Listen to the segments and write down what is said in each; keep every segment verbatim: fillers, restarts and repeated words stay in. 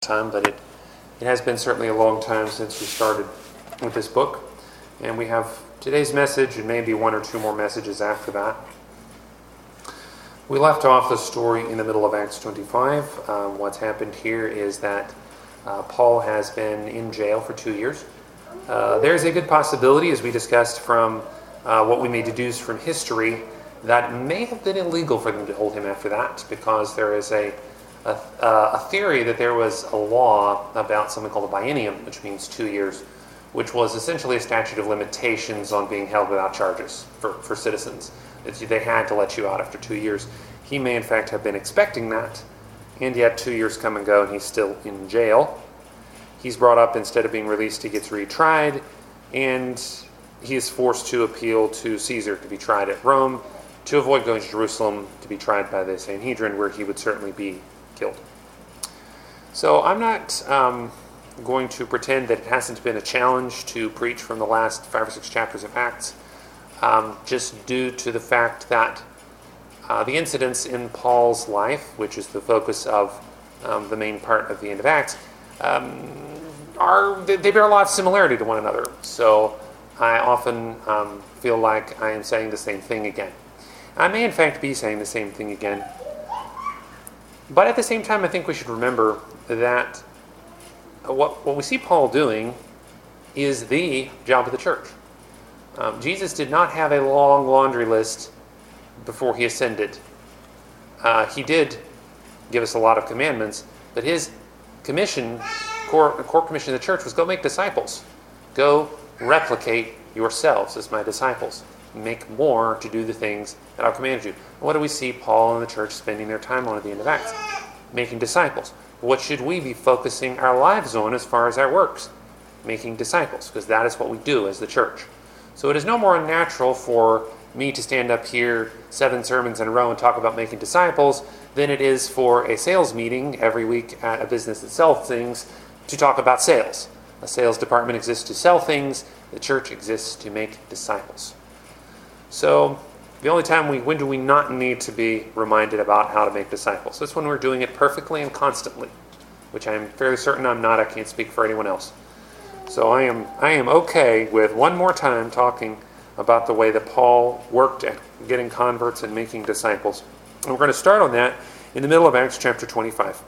time, but it, it has been certainly a long time since we started with this book. And we have today's message and maybe one or two more messages after that. We left off the story in the middle of Acts twenty-five. Um, what's happened here is that uh, Paul has been in jail for two years. Uh, there's a good possibility, as we discussed from uh, what we may deduce from history, that may have been illegal for them to hold him after that, because there is a A, uh, a theory that there was a law about something called a biennium, which means two years, which was essentially a statute of limitations on being held without charges for, for citizens. It's, they had to let you out after two years. He may in fact have been expecting that, and yet two years come and go and he's still in jail. He's brought up, instead of being released, he gets retried, and he is forced to appeal to Caesar to be tried at Rome, to avoid going to Jerusalem to be tried by the Sanhedrin, where he would certainly be killed. So I'm not um, going to pretend that it hasn't been a challenge to preach from the last five or six chapters of Acts, um, just due to the fact that uh, the incidents in Paul's life, which is the focus of um, the main part of the end of Acts, um, are they, they bear a lot of similarity to one another. So I often um, feel like I am saying the same thing again. I may in fact be saying the same thing again. But at the same time, I think we should remember that what, what we see Paul doing is the job of the church. Um, Jesus did not have a long laundry list before he ascended. Uh, he did give us a lot of commandments, but his commission, core, core commission of the church, was go make disciples. Go replicate yourselves as my disciples. Make more to do the things that I've commanded you. And what do we see Paul and the church spending their time on at the end of Acts? Making disciples. What should we be focusing our lives on as far as our works? Making disciples, because that is what we do as the church. So it is no more unnatural for me to stand up here seven sermons in a row and talk about making disciples than it is for a sales meeting every week at a business that sells things to talk about sales. A sales department exists to sell things. The church exists to make disciples. So the only time we, when do we not need to be reminded about how to make disciples? That's when we're doing it perfectly and constantly, which I'm fairly certain I'm not. I can't speak for anyone else. So I am, I am okay with one more time talking about the way that Paul worked at getting converts and making disciples. And we're going to start on that in the middle of Acts chapter twenty-five.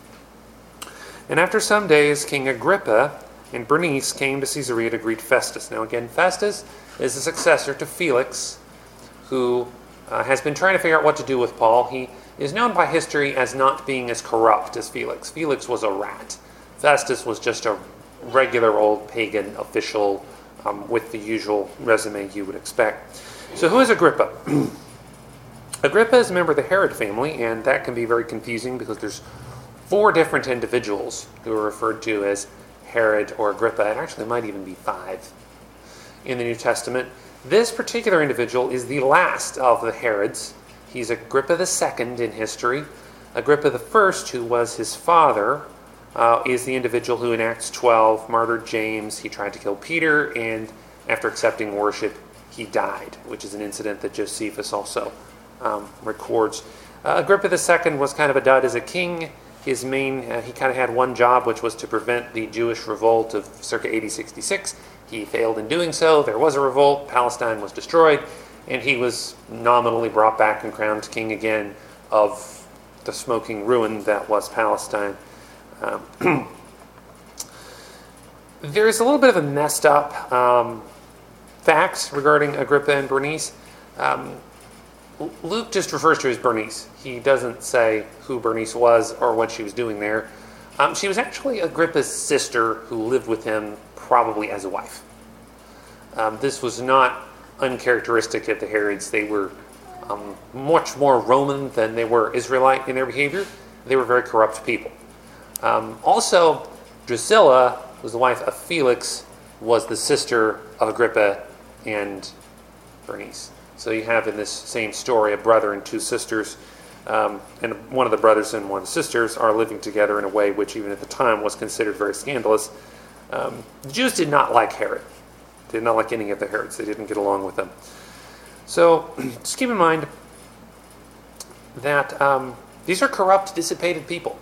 And after some days, King Agrippa and Bernice came to Caesarea to greet Festus. Now again, Festus is the successor to Felix, who uh, has been trying to figure out what to do with Paul. He is known by history as not being as corrupt as Felix. Felix was a rat. Festus was just a regular old pagan official um, with the usual resume you would expect. So who is Agrippa? Agrippa is a member of the Herod family, and that can be very confusing because there's four different individuals who are referred to as Herod or Agrippa, and actually might even be five in the New Testament. This particular individual is the last of the Herods. He's Agrippa the Second in history. Agrippa the First, who was his father, uh, is the individual who in Acts twelve martyred James. He tried to kill Peter, and after accepting worship, he died, which is an incident that Josephus also um, records. Uh, Agrippa the Second was kind of a dud as a king. His main, uh, he kind of had one job, which was to prevent the Jewish revolt of circa A D sixty-six. He failed in doing so. There was a revolt. Palestine was destroyed, and he was nominally brought back and crowned king again of the smoking ruin that was Palestine. Um, there's a little bit of a messed up um, facts regarding Agrippa and Bernice. Um, Luke just refers to her as Bernice. He doesn't say who Bernice was or what she was doing there. Um, she was actually Agrippa's sister who lived with him probably as a wife. Um, this was not uncharacteristic of the Herods. They were um, much more Roman than they were Israelite in their behavior. They were very corrupt people. Um, also, Drusilla, who was the wife of Felix, was the sister of Agrippa and Bernice. So you have in this same story a brother and two sisters, um, and one of the brothers and one of the sisters are living together in a way which even at the time was considered very scandalous. Um, the Jews did not like Herod. They did not like any of the Herods. They didn't get along with them. So just keep in mind that um, these are corrupt, dissipated people.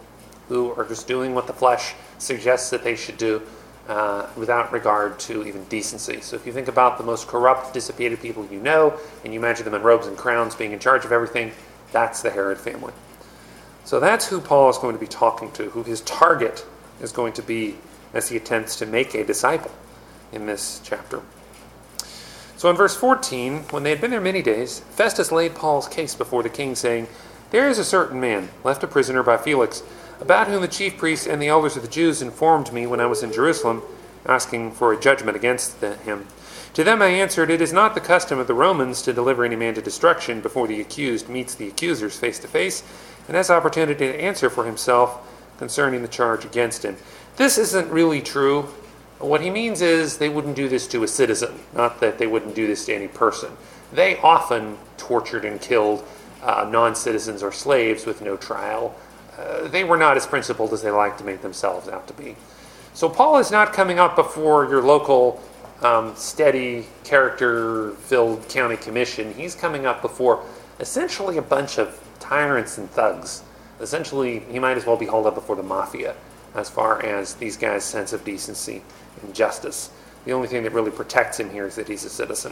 who are just doing what the flesh suggests that they should do uh, without regard to even decency. So if you think about the most corrupt, dissipated people you know, and you imagine them in robes and crowns being in charge of everything, that's the Herod family. So that's who Paul is going to be talking to, who his target is going to be as he attempts to make a disciple in this chapter. So in verse fourteen, when they had been there many days, Festus laid Paul's case before the king, saying, "There is a certain man, left a prisoner by Felix, about whom the chief priests and the elders of the Jews informed me when I was in Jerusalem, asking for a judgment against the, him. To them I answered, it is not the custom of the Romans to deliver any man to destruction before the accused meets the accusers face to face, and has opportunity to answer for himself concerning the charge against him." This isn't really true. What he means is they wouldn't do this to a citizen, not that they wouldn't do this to any person. They often tortured and killed uh, non-citizens or slaves with no trial. Uh, they were not as principled as they like to make themselves out to be. So Paul is not coming up before your local um, steady, character-filled county commission. He's coming up before essentially a bunch of tyrants and thugs. Essentially, he might as well be hauled up before the mafia as far as these guys' sense of decency and justice. The only thing that really protects him here is that he's a citizen.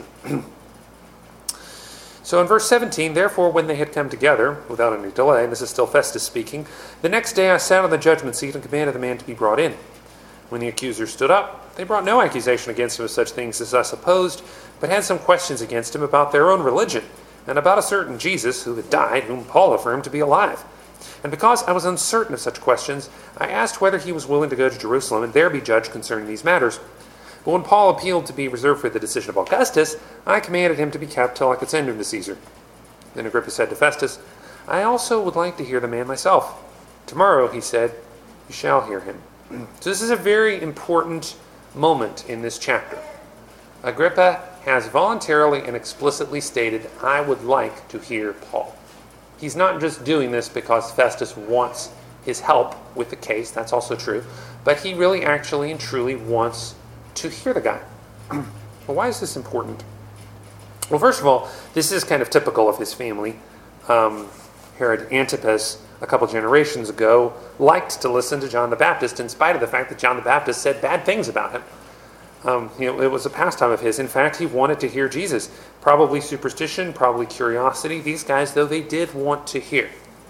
So in verse seventeen, therefore, when they had come together, without any delay, and this is still Festus speaking, the next day I sat on the judgment seat and commanded the man to be brought in. When the accusers stood up, they brought no accusation against him of such things as I supposed, but had some questions against him about their own religion, and about a certain Jesus who had died, whom Paul affirmed to be alive. And because I was uncertain of such questions, I asked whether he was willing to go to Jerusalem and there be judged concerning these matters. But when Paul appealed to be reserved for the decision of Augustus, I commanded him to be kept till I could send him to Caesar. Then Agrippa said to Festus, I also would like to hear the man myself. Tomorrow, he said, you shall hear him. So this is a very important moment in this chapter. Agrippa has voluntarily and explicitly stated, I would like to hear Paul. He's not just doing this because Festus wants his help with the case, that's also true, but he really actually and truly wants to hear the guy. Well, why is this important? Well, first of all, this is kind of typical of his family. Um, Herod Antipas, a couple generations ago, liked to listen to John the Baptist in spite of the fact that John the Baptist said bad things about him. Um, you know, it was a pastime of his. In fact, he wanted to hear Jesus. Probably superstition, probably curiosity. These guys, though, they did want to hear.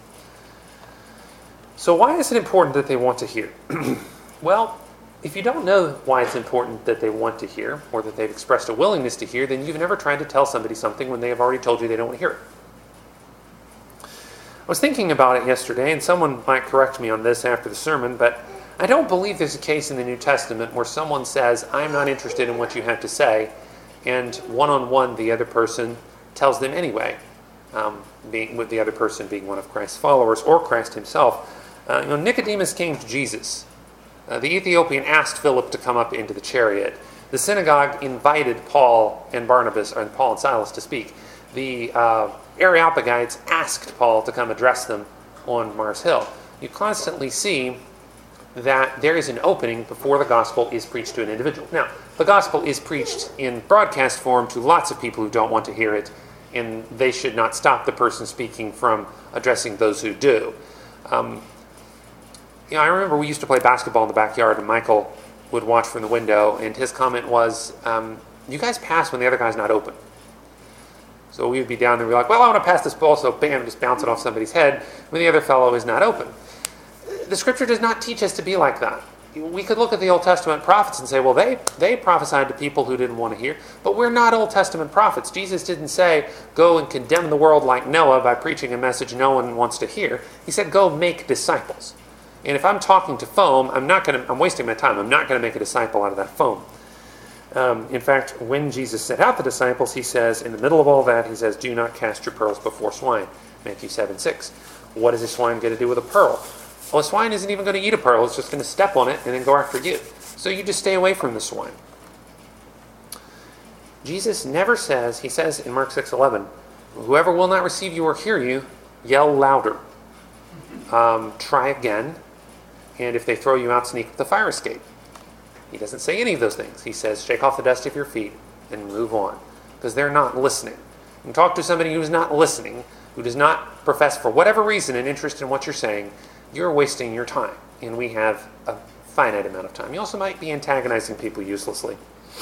So why is it important that they want to hear? Well, if you don't know why it's important that they want to hear, or that they've expressed a willingness to hear, then you've never tried to tell somebody something when they have already told you they don't want to hear it. I was thinking about it yesterday, and someone might correct me on this after the sermon, but I don't believe there's a case in the New Testament where someone says, I'm not interested in what you have to say, and one-on-one the other person tells them anyway, um, being, with the other person being one of Christ's followers, or Christ himself. Uh, you know, Nicodemus came to Jesus. Uh, the Ethiopian asked Philip to come up into the chariot. The synagogue invited Paul and Barnabas, or Paul and Silas, to speak. The uh, Areopagites asked Paul to come address them on Mars Hill. You constantly see that there is an opening before the gospel is preached to an individual. Now, the gospel is preached in broadcast form to lots of people who don't want to hear it, and they should not stop the person speaking from addressing those who do. Um, you know, I remember we used to play basketball in the backyard, and Michael would watch from the window, and his comment was, um, you guys pass when the other guy's not open. So we would be down there and be like, well, I want to pass this ball, so bam, just bounce it off somebody's head when the other fellow is not open. The scripture does not teach us to be like that. We could look at the Old Testament prophets and say, well, they, they prophesied to people who didn't want to hear, but we're not Old Testament prophets. Jesus didn't say, go and condemn the world like Noah by preaching a message no one wants to hear. He said, go make disciples. And if I'm talking to foam, I'm not going to, I'm wasting my time. I'm not going to make a disciple out of that foam. Um, in fact, when Jesus sent out the disciples, he says, in the middle of all that, he says, do not cast your pearls before swine. Matthew seven six. What does a swine get to do with a pearl? Well, a swine isn't even going to eat a pearl. It's just going to step on it and then go after you. So you just stay away from the swine. Jesus never says, he says in Mark six eleven, whoever will not receive you or hear you, yell louder. Um, try again. And if they throw you out, sneak up the fire escape. He doesn't say any of those things. He says, shake off the dust of your feet and move on. Because they're not listening. You can talk to somebody who's not listening, who does not profess for whatever reason an interest in what you're saying, you're wasting your time, and we have a finite amount of time. You also might be antagonizing people uselessly.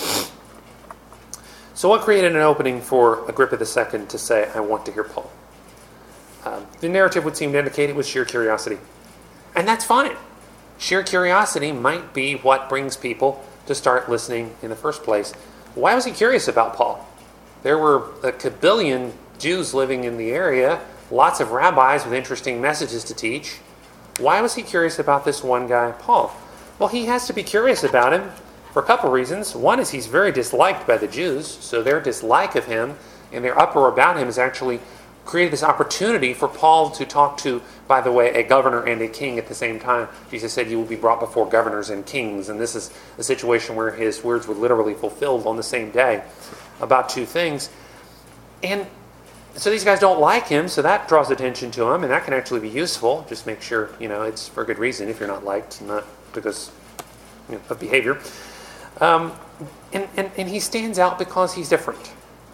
So what created an opening for Agrippa the Second to say, I want to hear Paul? Um, the narrative would seem to indicate it was sheer curiosity. And that's fine. Sheer curiosity might be what brings people to start listening in the first place. Why was he curious about Paul? There were a kabillion Jews living in the area, lots of rabbis with interesting messages to teach. Why was he curious about this one guy, Paul? Well, he has to be curious about him for a couple reasons. One is he's very disliked by the Jews, so their dislike of him and their uproar about him has actually created this opportunity for Paul to talk to, by the way, a governor and a king at the same time. Jesus said, you will be brought before governors and kings, and this is a situation where his words were literally fulfilled on the same day about two things. And so these guys don't like him, so that draws attention to him, and that can actually be useful. Just make sure, you know, it's for a good reason if you're not liked, not because you know, of behavior. Um, and, and, and he stands out because he's different.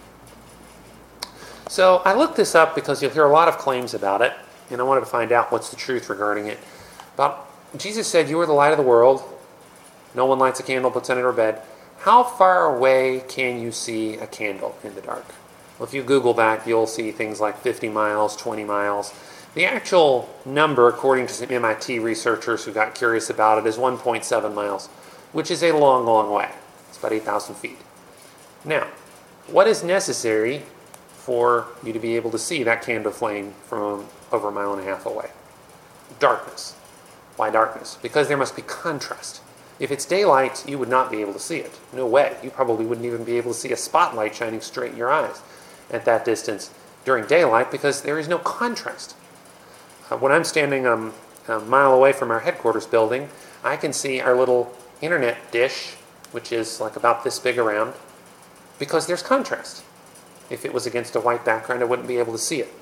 So I looked this up because you'll hear a lot of claims about it, and I wanted to find out what's the truth regarding it. About Jesus said, you are the light of the world. No one lights a candle, puts it under a bed. How far away can you see a candle in the dark? Well, if you Google that, you'll see things like fifty miles, twenty miles. The actual number, according to some M I T researchers who got curious about it, is one point seven miles, which is a long, long way. It's about eight thousand feet. Now, what is necessary for you to be able to see that candle flame from over a mile and a half away? Darkness. Why darkness? Because there must be contrast. If it's daylight, you would not be able to see it. No way. You probably wouldn't even be able to see a spotlight shining straight in your eyes at that distance during daylight because there is no contrast. Uh, when I'm standing um, a mile away from our headquarters building, I can see our little internet dish, which is like about this big around, because there's contrast. If it was against a white background, I wouldn't be able to see it.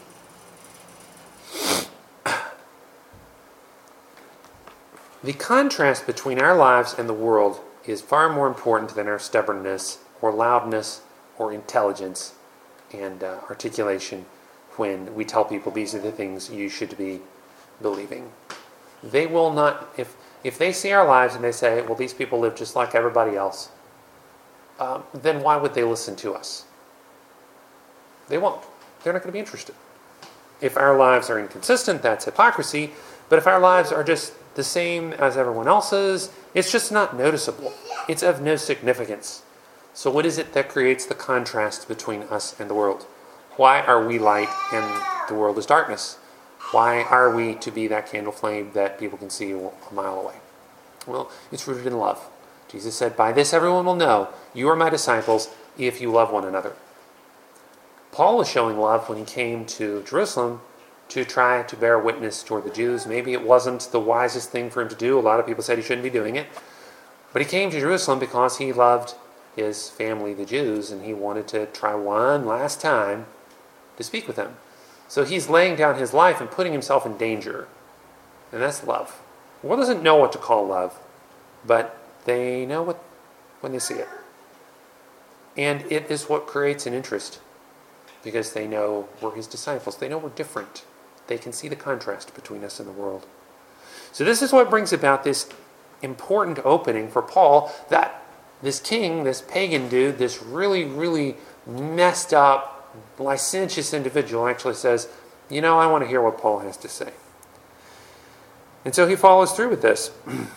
The contrast between our lives and the world is far more important than our stubbornness or loudness or intelligence and uh, articulation when we tell people these are the things you should be believing. They will not, if if they see our lives and they say, well, these people live just like everybody else, um, then why would they listen to us? They won't. They're not going to be interested. If our lives are inconsistent, that's hypocrisy. But if our lives are just the same as everyone else's, it's just not noticeable. It's of no significance. So what is it that creates the contrast between us and the world? Why are we light and the world is darkness? Why are we to be that candle flame that people can see a mile away? Well, it's rooted in love. Jesus said, by this everyone will know you are my disciples if you love one another. Paul was showing love when he came to Jerusalem to try to bear witness toward the Jews. Maybe it wasn't the wisest thing for him to do. A lot of people said he shouldn't be doing it. But he came to Jerusalem because he loved his family, the Jews, and he wanted to try one last time to speak with them. So he's laying down his life and putting himself in danger. And that's love. The world doesn't know what to call love, but they know what when they see it. And it is what creates an interest, because they know we're his disciples. They know we're different. They can see the contrast between us and the world. So this is what brings about this important opening for Paul, that this king, this pagan dude, this really, really messed up, licentious individual actually says, you know, I want to hear what Paul has to say. And so he follows through with this.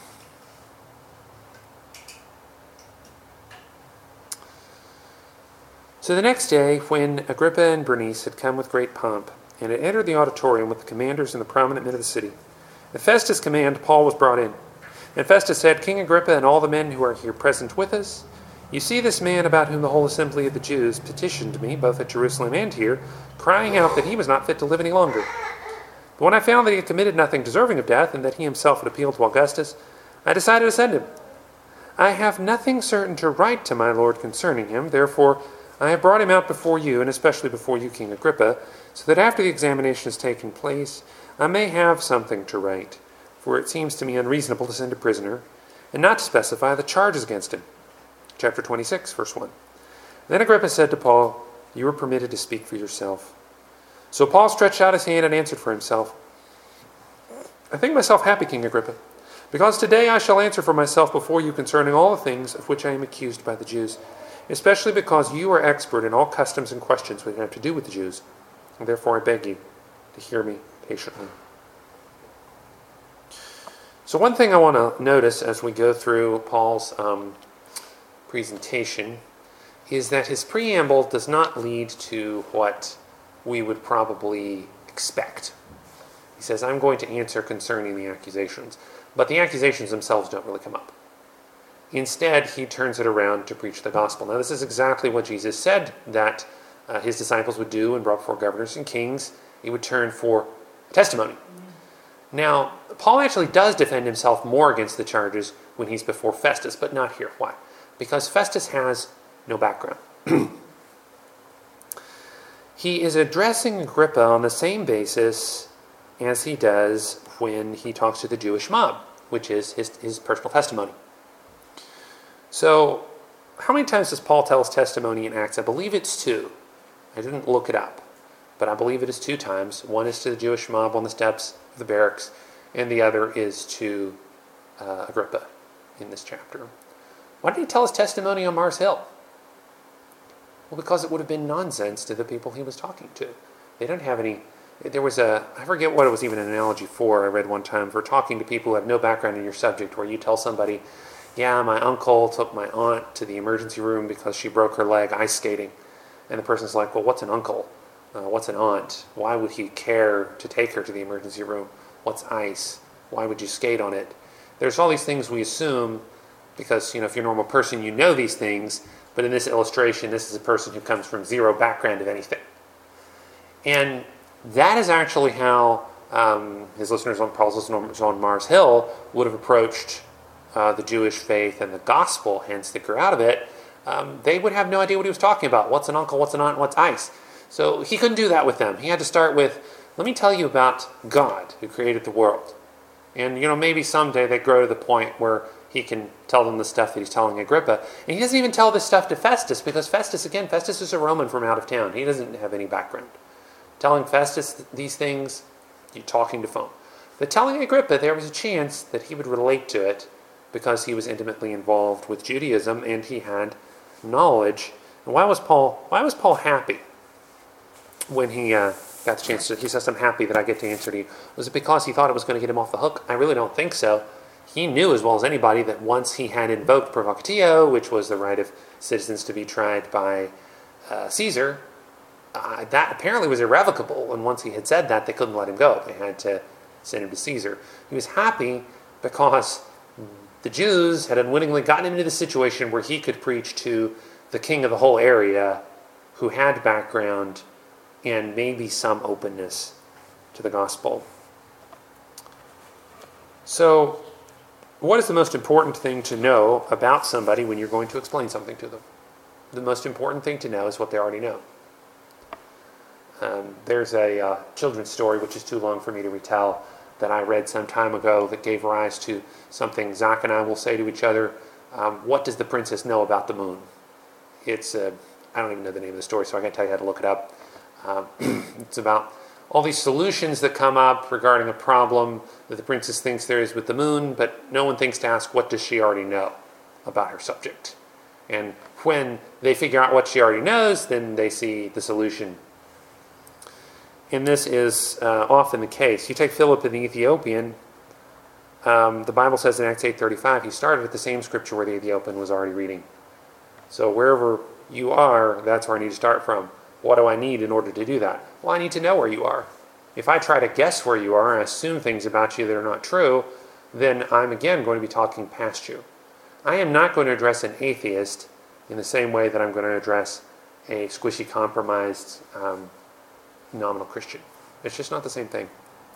So the next day, when Agrippa and Bernice had come with great pomp, and had entered the auditorium with the commanders and the prominent men of the city, at Festus' command, Paul was brought in. And Festus said, King Agrippa and all the men who are here present with us, you see this man about whom the whole assembly of the Jews petitioned me, both at Jerusalem and here, crying out that he was not fit to live any longer. But when I found that he had committed nothing deserving of death, and that he himself had appealed to Augustus, I decided to send him. I have nothing certain to write to my lord concerning him, therefore I have brought him out before you, and especially before you, King Agrippa, so that after the examination has taken place, I may have something to write. For it seems to me unreasonable to send a prisoner, and not to specify the charges against him. Chapter twenty-six, verse one. Then Agrippa said to Paul, you are permitted to speak for yourself. So Paul stretched out his hand and answered for himself. I think myself happy, King Agrippa, because today I shall answer for myself before you concerning all the things of which I am accused by the Jews, especially because you are expert in all customs and questions which have to do with the Jews, and therefore I beg you to hear me patiently. So one thing I want to notice as we go through Paul's um, presentation is that his preamble does not lead to what we would probably expect. He says, I'm going to answer concerning the accusations, but the accusations themselves don't really come up. Instead, he turns it around to preach the gospel. Now, this is exactly what Jesus said that uh, his disciples would do when brought before governors and kings. He would turn for testimony. Now, Paul actually does defend himself more against the charges when he's before Festus, but not here. Why? Because Festus has no background. He is addressing Agrippa on the same basis as he does when he talks to the Jewish mob, which is his, his personal testimony. So, how many times does Paul tell his testimony in Acts? I believe it's two. I didn't look it up, but I believe it is two times. One is to the Jewish mob on the steps of the barracks, and the other is to uh, Agrippa in this chapter. Why did he tell his testimony on Mars Hill? Well, because it would have been nonsense to the people he was talking to. They don't have any... There was a... I forget what it was even an analogy for. I read one time for talking to people who have no background in your subject, where you tell somebody, yeah, my uncle took my aunt to the emergency room because she broke her leg ice skating. And the person's like, well, what's an uncle? Uh, what's an aunt? Why would he care to take her to the emergency room? What's ice? Why would you skate on it? There's all these things we assume because, you know, if you're a normal person, you know these things. But in this illustration, this is a person who comes from zero background of anything. And that is actually how um, his listeners on Paul's listeners on Mars Hill would have approached uh, the Jewish faith and the gospel, hence they grew out of it. Um, they would have no idea what he was talking about. What's an uncle? What's an aunt? What's ice? So he couldn't do that with them. He had to start with, let me tell you about God who created the world. And, you know, maybe someday they grow to the point where he can tell them the stuff that he's telling Agrippa. And he doesn't even tell this stuff to Festus, because Festus, again, Festus is a Roman from out of town. He doesn't have any background. Telling Festus these things, you're talking to phone. But telling Agrippa, there was a chance that he would relate to it because he was intimately involved with Judaism and he had knowledge. And why was Paul, why was Paul happy when he uh, got the chance to, he says, I'm happy that I get to answer to you. Was it because he thought it was going to get him off the hook? I really don't think so. He knew as well as anybody that once he had invoked provocatio, which was the right of citizens to be tried by uh, Caesar, uh, that apparently was irrevocable. And once he had said that, they couldn't let him go. They had to send him to Caesar. He was happy because the Jews had unwittingly gotten him into the situation where he could preach to the king of the whole area who had background and maybe some openness to the gospel. So, what is the most important thing to know about somebody when you're going to explain something to them? The most important thing to know is what they already know. Um, there's a uh, children's story, which is too long for me to retell, that I read some time ago that gave rise to something Zach and I will say to each other. Um, what does the princess know about the moon? It's, uh, I don't even know the name of the story, so I can't tell you how to look it up. Um, it's about all these solutions that come up regarding a problem that the princess thinks there is with the moon, but no one thinks to ask, what does she already know about her subject? And when they figure out what she already knows, then they see the solution. And this is uh, often the case. You take Philip and the Ethiopian. Um, the Bible says in Acts eight thirty-five, he started at the same scripture where the Ethiopian was already reading. So wherever you are, that's where I need to start from. What do I need in order to do that? Well, I need to know where you are. If I try to guess where you are and assume things about you that are not true, then I'm again going to be talking past you. I am not going to address an atheist in the same way that I'm going to address a squishy, compromised, um, nominal Christian. It's just not the same thing.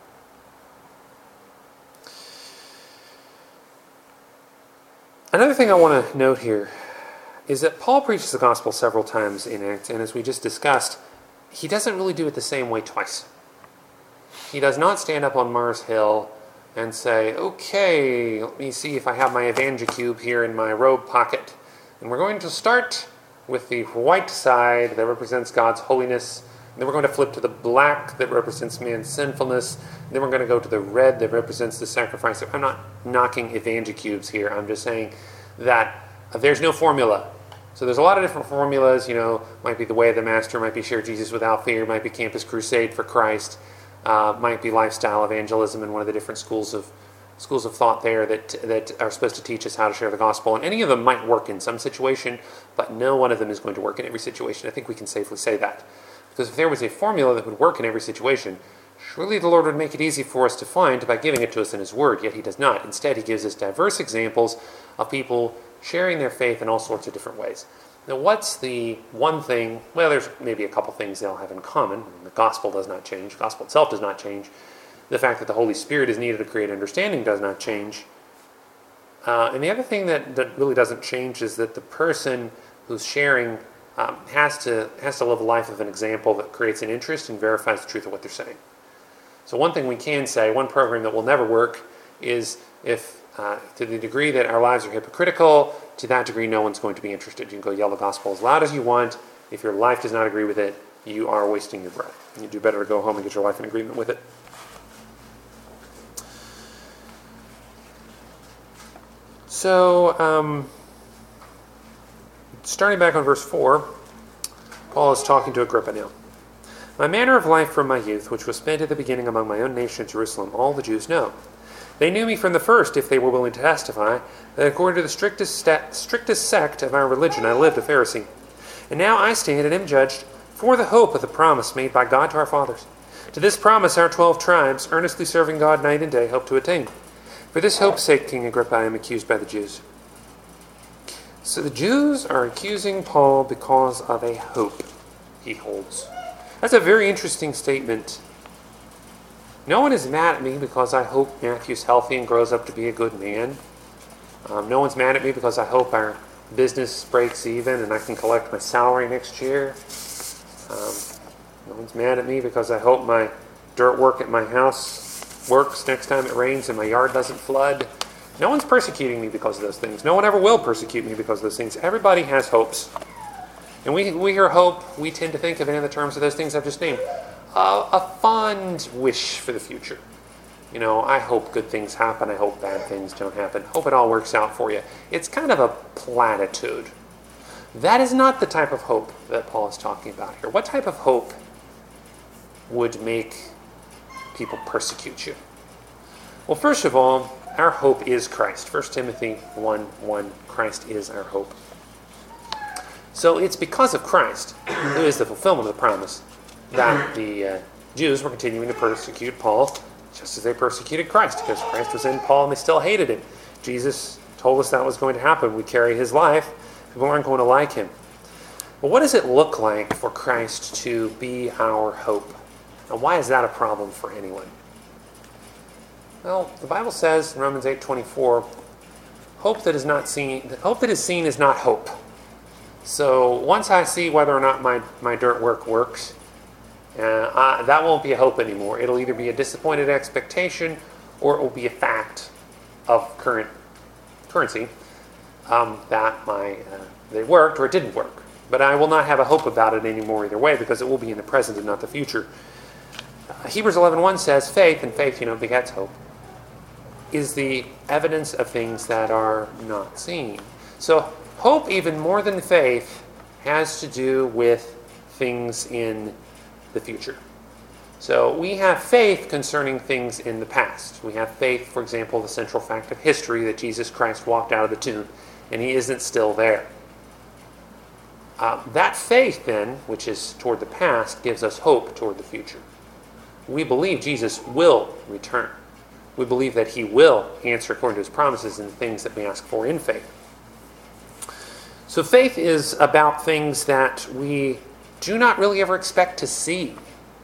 Another thing I want to note here is that Paul preaches the gospel several times in Acts, and as we just discussed, he doesn't really do it the same way twice. He does not stand up on Mars Hill and say, okay, let me see if I have my Evangicube here in my robe pocket. And we're going to start with the white side that represents God's holiness, Then we're going to flip to the black that represents man's sinfulness. Then we're going to go to the red that represents the sacrifice. I'm not knocking EvangeCubes here. I'm just saying that uh, there's no formula. So there's a lot of different formulas. You know, might be the way of the master, might be share Jesus without fear, might be Campus Crusade for Christ, uh, might be lifestyle evangelism in one of the different schools of schools of thought there that that are supposed to teach us how to share the gospel. And any of them might work in some situation, but no one of them is going to work in every situation. I think we can safely say that. Because if there was a formula that would work in every situation, surely the Lord would make it easy for us to find by giving it to us in His Word, yet He does not. Instead, He gives us diverse examples of people sharing their faith in all sorts of different ways. Now, what's the one thing? Well, there's maybe a couple things they'll have in common. The gospel does not change. The gospel itself does not change. The fact that the Holy Spirit is needed to create understanding does not change. Uh, and the other thing that, that really doesn't change is that the person who's sharing um, has to has to live a life of an example that creates an interest and verifies the truth of what they're saying. So one thing we can say, one program that will never work, is if uh, to the degree that our lives are hypocritical, to that degree no one's going to be interested. You can go yell the gospel as loud as you want. If your life does not agree with it, you are wasting your breath. You do better to go home and get your life in agreement with it. So, um, starting back on verse four, Paul is talking to Agrippa now. My manner of life from my youth, which was spent at the beginning among my own nation, Jerusalem, all the Jews know. They knew me from the first, if they were willing to testify, that according to the strictest, sta- strictest sect of our religion, I lived a Pharisee. And now I stand and am judged for the hope of the promise made by God to our fathers. To this promise our twelve tribes, earnestly serving God night and day, hope to attain. For this hope's sake, King Agrippa, I am accused by the Jews. So the Jews are accusing Paul because of a hope he holds. That's a very interesting statement. No one is mad at me because I hope Matthew's healthy and grows up to be a good man. Um, no one's mad at me because I hope our business breaks even and I can collect my salary next year. Um, no one's mad at me because I hope my dirt work at my house works next time it rains and my yard doesn't flood. No one's persecuting me because of those things. No one ever will persecute me because of those things. Everybody has hopes. And we, we hear hope, we tend to think of it in the terms of those things I've just named. Uh, a fond wish for the future. You know, I hope good things happen. I hope bad things don't happen. Hope it all works out for you. It's kind of a platitude. That is not the type of hope that Paul is talking about here. What type of hope would make people persecute you? Well, first of all, our hope is Christ. First Timothy one one, Christ is our hope. So it's because of Christ, who is the fulfillment of the promise, that the uh, Jews were continuing to persecute Paul just as they persecuted Christ, because Christ was in Paul and they still hated him. Jesus told us that was going to happen. We carry his life. People aren't going to like him. But what does it look like for Christ to be our hope? And why is that a problem for anyone? Well, the Bible says in Romans eight twenty-four, hope that is not seen, hope that is seen is not hope. So once I see whether or not my, my dirt work works, uh, I, that won't be a hope anymore. It'll either be a disappointed expectation or it will be a fact of current currency um, that my uh, they worked or it didn't work. But I will not have a hope about it anymore either way, because it will be in the present and not the future. Uh, Hebrews eleven one says faith, and faith, you know, begets hope, is the evidence of things that are not seen. So hope, even more than faith, has to do with things in the future. So we have faith concerning things in the past. We have faith, for example, the central fact of history, that Jesus Christ walked out of the tomb and he isn't still there. Uh, that faith, then, which is toward the past, gives us hope toward the future. We believe Jesus will return. We believe that he will answer according to his promises in the things that we ask for in faith. So faith is about things that we do not really ever expect to see.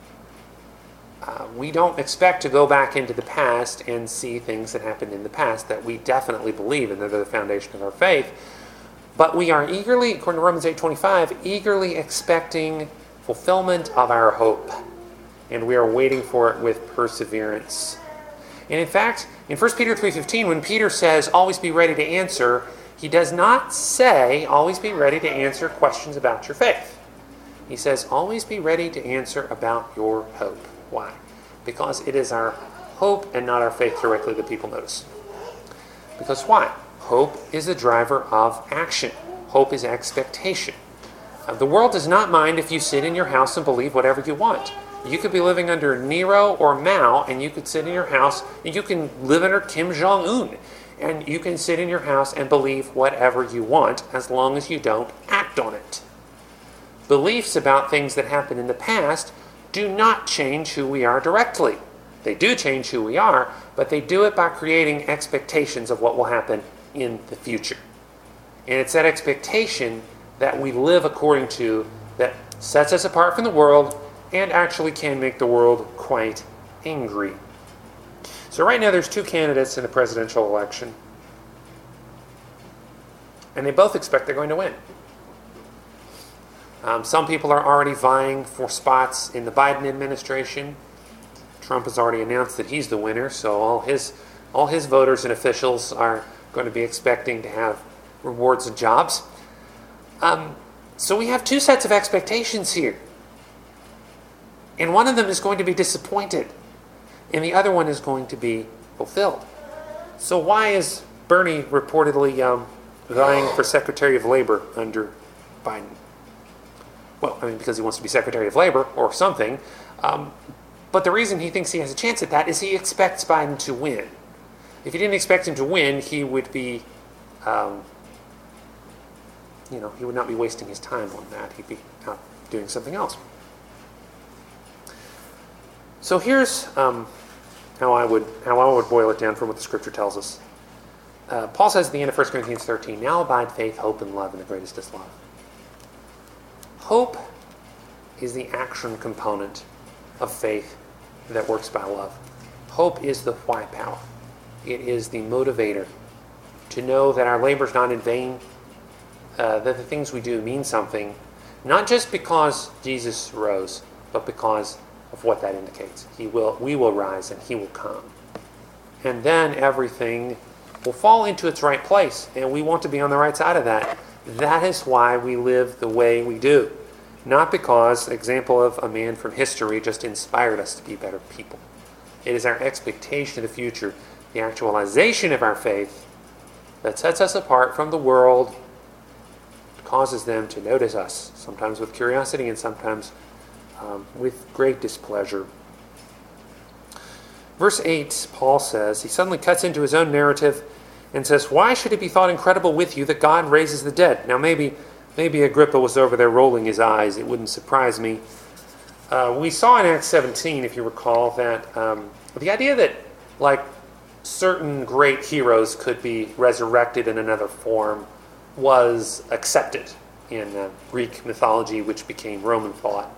Uh, we don't expect to go back into the past and see things that happened in the past that we definitely believe, and they're the foundation of our faith. But we are eagerly, according to Romans eight twenty-five, eagerly expecting fulfillment of our hope. And we are waiting for it with perseverance. And in fact, in First Peter three fifteen, when Peter says, always be ready to answer, he does not say, always be ready to answer questions about your faith. He says, always be ready to answer about your hope. Why? Because it is our hope and not our faith directly that people notice. Because why? Hope is the driver of action. Hope is expectation. Uh, the world does not mind if you sit in your house and believe whatever you want. You could be living under Nero or Mao, and you could sit in your house, and you can live under Kim Jong-un, and you can sit in your house and believe whatever you want as long as you don't act on it. Beliefs about things that happened in the past do not change who we are directly. They do change who we are, but they do it by creating expectations of what will happen in the future. And it's that expectation that we live according to that sets us apart from the world and actually can make the world quite angry. So right now there's two candidates in the presidential election, and they both expect they're going to win. Um, some people are already vying for spots in the Biden administration. Trump has already announced that he's the winner, so all his all his voters and officials are going to be expecting to have rewards and jobs. Um, so we have two sets of expectations here. And one of them is going to be disappointed, and the other one is going to be fulfilled. So why is Bernie reportedly um, vying for Secretary of Labor under Biden? Well, I mean, because he wants to be Secretary of Labor or something. Um, but the reason he thinks he has a chance at that is he expects Biden to win. If he didn't expect him to win, he would be, um, you know, he would not be wasting his time on that. He'd be out doing something else. So here's um, how I would how I would boil it down from what the Scripture tells us. Uh, Paul says at the end of First Corinthians thirteen, "Now abide faith, hope, and love, and the greatest is love." Hope is the action component of faith that works by love. Hope is the why power. It is the motivator to know that our labor is not in vain, uh, that the things we do mean something, not just because Jesus rose, but because of what that indicates. He will, we will rise and he will come. And then everything will fall into its right place, and we want to be on the right side of that. That is why we live the way we do. Not because the example of a man from history just inspired us to be better people. It is our expectation of the future, the actualization of our faith, that sets us apart from the world, causes them to notice us, sometimes with curiosity and sometimes um, with great displeasure. Verse eight, Paul says, he suddenly cuts into his own narrative and says, "Why should it be thought incredible with you that God raises the dead?" Now maybe maybe Agrippa was over there rolling his eyes. It wouldn't surprise me. Uh, we saw in Acts seventeen, if you recall, that um, the idea that like certain great heroes could be resurrected in another form was accepted in uh, Greek mythology, which became Roman thought.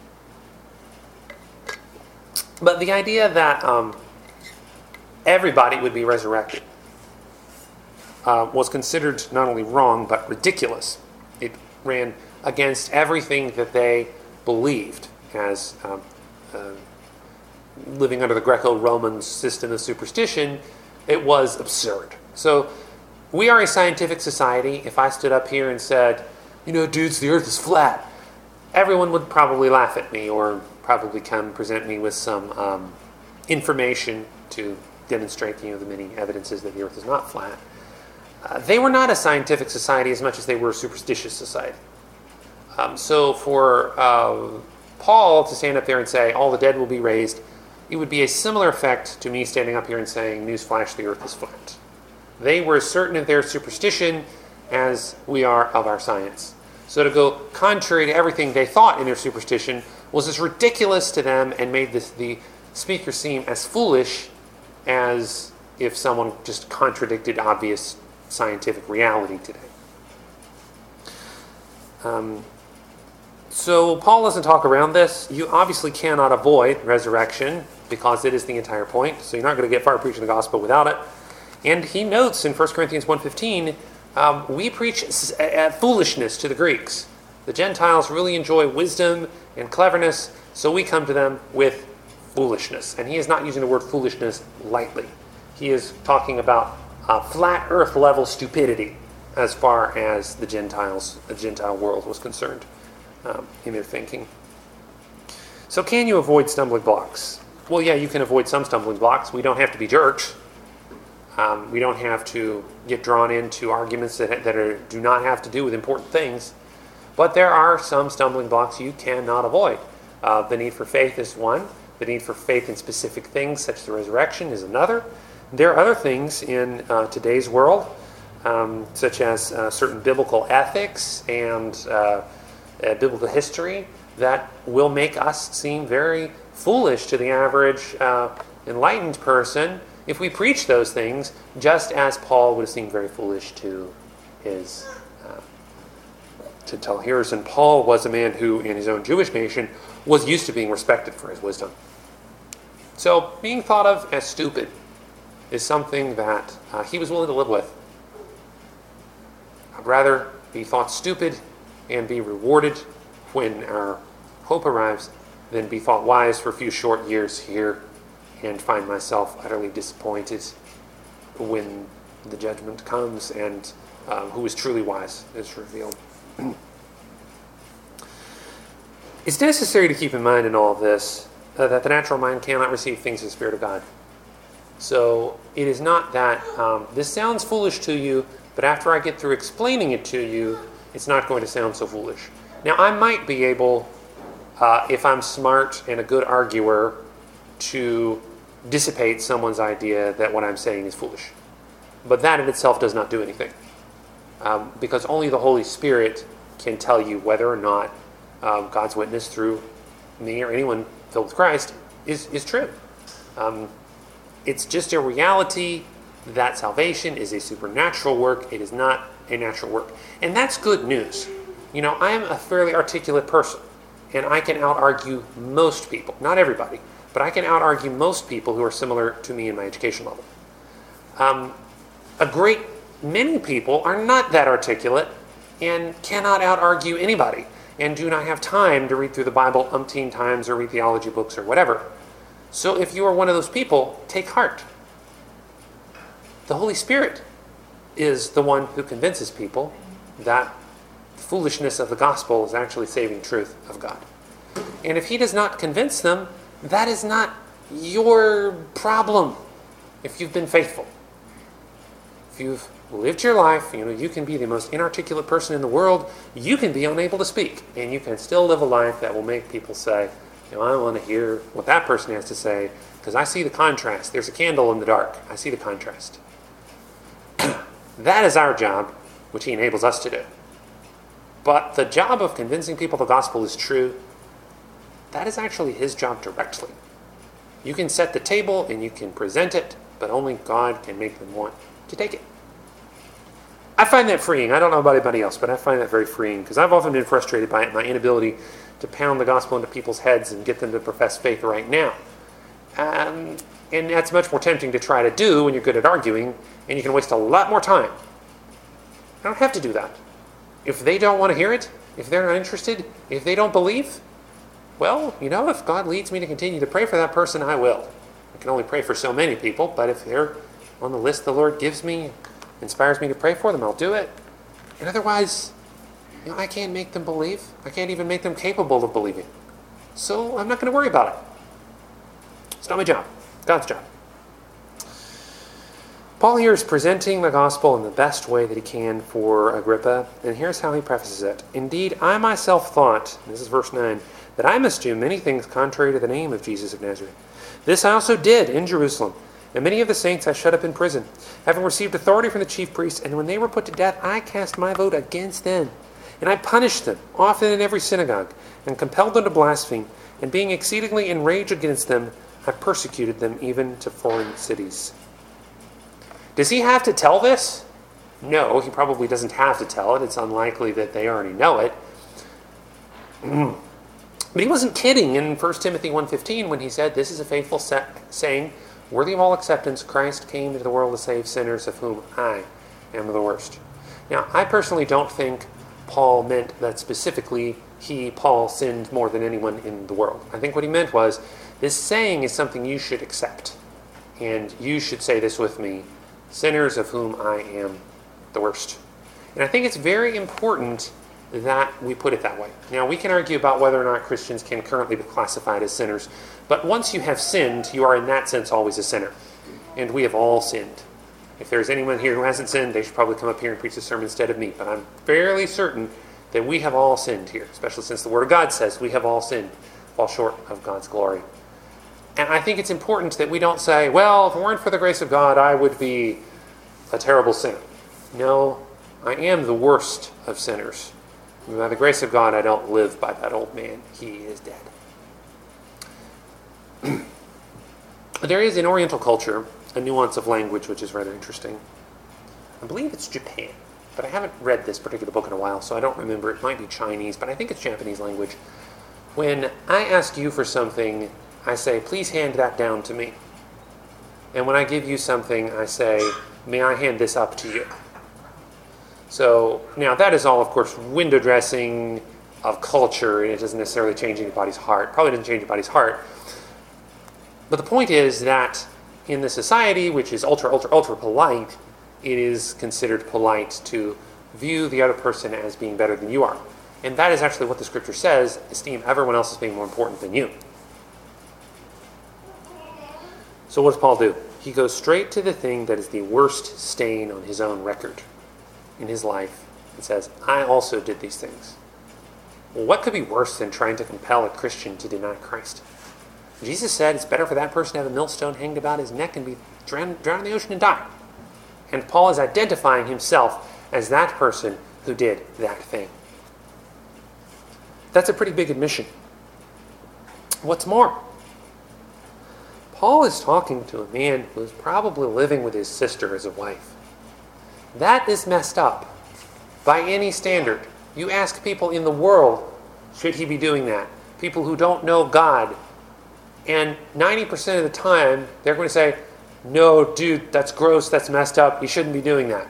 But the idea that um, everybody would be resurrected uh, was considered not only wrong, but ridiculous. It ran against everything that they believed as um, uh, living under the Greco-Roman system of superstition. It was absurd. So we are a scientific society. If I stood up here and said, you know, dudes, the earth is flat, everyone would probably laugh at me or probably come present me with some um, information to demonstrate, you know, the many evidences that the earth is not flat. Uh, they were not a scientific society as much as they were a superstitious society. Um, so for uh, Paul to stand up there and say, all the dead will be raised, it would be a similar effect to me standing up here and saying, newsflash, the earth is flat. They were as certain of their superstition as we are of our science. So to go contrary to everything they thought in their superstition was as ridiculous to them and made this, the speaker seem as foolish as if someone just contradicted obvious scientific reality today. Um, so Paul doesn't talk around this. You obviously cannot avoid resurrection because it is the entire point. So you're not going to get far preaching the gospel without it. And he notes in First Corinthians one fifteen, um, we preach foolishness to the Greeks. The Gentiles really enjoy wisdom and cleverness, so we come to them with foolishness. And he is not using the word foolishness lightly. He is talking about uh, flat earth level stupidity as far as the Gentiles, the Gentile world was concerned. um, in their thinking. So can you avoid stumbling blocks? Well, yeah, you can avoid some stumbling blocks. We don't have to be jerks. Um, we don't have to get drawn into arguments that, that are, do not have to do with important things. But there are some stumbling blocks you cannot avoid. Uh, the need for faith is one. The need for faith in specific things, such as the resurrection, is another. There are other things in uh, today's world, um, such as uh, certain biblical ethics and uh, uh, biblical history, that will make us seem very foolish to the average uh, enlightened person if we preach those things, just as Paul would have seemed very foolish to his uh, to tell hearers. And Paul was a man who, in his own Jewish nation, was used to being respected for his wisdom. So being thought of as stupid is something that uh, he was willing to live with. I'd rather be thought stupid and be rewarded when our hope arrives than be thought wise for a few short years here and find myself utterly disappointed when the judgment comes and uh, who is truly wise is revealed. It's necessary to keep in mind in all of this uh, that the natural mind cannot receive things of the Spirit of God. So it is not that um, this sounds foolish to you, but after I get through explaining it to you, it's not going to sound so foolish. Now, I might be able, uh, if I'm smart and a good arguer, to dissipate someone's idea that what I'm saying is foolish. But that in itself does not do anything. Um, because only the Holy Spirit can tell you whether or not uh, God's witness through me or anyone filled with Christ is, is true. Um, it's just a reality that salvation is a supernatural work. It is not a natural work. And that's good news. You know, I am a fairly articulate person, and I can out-argue most people. Not everybody, but I can out-argue most people who are similar to me in my education level. Um, a great many people are not that articulate and cannot out-argue anybody and do not have time to read through the Bible umpteen times or read theology books or whatever. So if you are one of those people, take heart. The Holy Spirit is the one who convinces people that the foolishness of the gospel is actually saving truth of God. And if he does not convince them, that is not your problem if you've been faithful. If you've lived your life, you know, you can be the most inarticulate person in the world, you can be unable to speak, and you can still live a life that will make people say, you know, I want to hear what that person has to say, because I see the contrast. There's a candle in the dark. I see the contrast. That is our job, which he enables us to do. But the job of convincing people the gospel is true, that is actually his job directly. You can set the table and you can present it, but only God can make them want to take it. I find that freeing. I don't know about anybody else, but I find that very freeing, because I've often been frustrated by it, my inability to pound the gospel into people's heads and get them to profess faith right now. Um, and that's much more tempting to try to do when you're good at arguing, and you can waste a lot more time. I don't have to do that. If they don't want to hear it, if they're not interested, if they don't believe, well, you know, if God leads me to continue to pray for that person, I will. I can only pray for so many people, but if they're on the list the Lord gives me, inspires me to pray for them, I'll do it. And otherwise, you know, I can't make them believe. I can't even make them capable of believing. So I'm not going to worry about it. It's not my job. It's God's job. Paul here is presenting the gospel in the best way that he can for Agrippa, and here's how he prefaces it. Indeed, I myself thought, this is verse nine, that I must do many things contrary to the name of Jesus of Nazareth. This I also did in Jerusalem, and many of the saints I shut up in prison, having received authority from the chief priests, and when they were put to death, I cast my vote against them. And I punished them, often in every synagogue, and compelled them to blaspheme, and being exceedingly enraged against them, I persecuted them even to foreign cities. Does he have to tell this? No, he probably doesn't have to tell it. It's unlikely that they already know it. But he wasn't kidding in First Timothy one fifteen when he said, this is a faithful saying, worthy of all acceptance, Christ came into the world to save sinners, of whom I am the worst. Now, I personally don't think Paul meant that specifically he, Paul, sinned more than anyone in the world. I think what he meant was, this saying is something you should accept. And you should say this with me, sinners of whom I am the worst. And I think it's very important that we put it that way. Now, we can argue about whether or not Christians can currently be classified as sinners, but once you have sinned, you are in that sense always a sinner. And we have all sinned. If there's anyone here who hasn't sinned, they should probably come up here and preach a sermon instead of me. But I'm fairly certain that we have all sinned here, especially since the Word of God says we have all sinned, fall short of God's glory. And I think it's important that we don't say, well, if it weren't for the grace of God, I would be a terrible sinner. No, I am the worst of sinners. And by the grace of God, I don't live by that old man. He is dead. There is in Oriental culture a nuance of language which is rather interesting. I believe it's Japan, but I haven't read this particular book in a while, so I don't remember. It might be Chinese, but I think it's Japanese language. When I ask you for something, I say, please hand that down to me. And when I give you something, I say, may I hand this up to you? So, now that is all, of course, window dressing of culture, and it doesn't necessarily change anybody's heart. Probably doesn't change anybody's heart. But the point is that in the society, which is ultra, ultra, ultra polite, it is considered polite to view the other person as being better than you are. And that is actually what the scripture says, esteem everyone else as being more important than you. So what does Paul do? He goes straight to the thing that is the worst stain on his own record in his life and says, I also did these things. Well, what could be worse than trying to compel a Christian to deny Christ? Jesus said it's better for that person to have a millstone hanged about his neck and be drowned, drowned in the ocean and die. And Paul is identifying himself as that person who did that thing. That's a pretty big admission. What's more, Paul is talking to a man who is probably living with his sister as a wife. That is messed up by any standard. You ask people in the world, should he be doing that? People who don't know God. And ninety percent of the time, they're going to say, no, dude, that's gross, that's messed up, you shouldn't be doing that.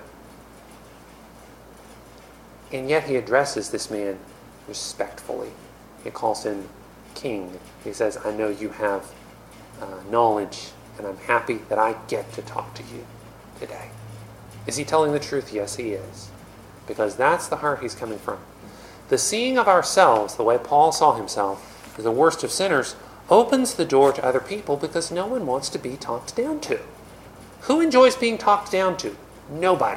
And yet he addresses this man respectfully. He calls him king. He says, I know you have uh, knowledge, and I'm happy that I get to talk to you today. Is he telling the truth? Yes, he is. Because that's the heart he's coming from. The seeing of ourselves, the way Paul saw himself, as the worst of sinners, opens the door to other people because no one wants to be talked down to. Who enjoys being talked down to? Nobody.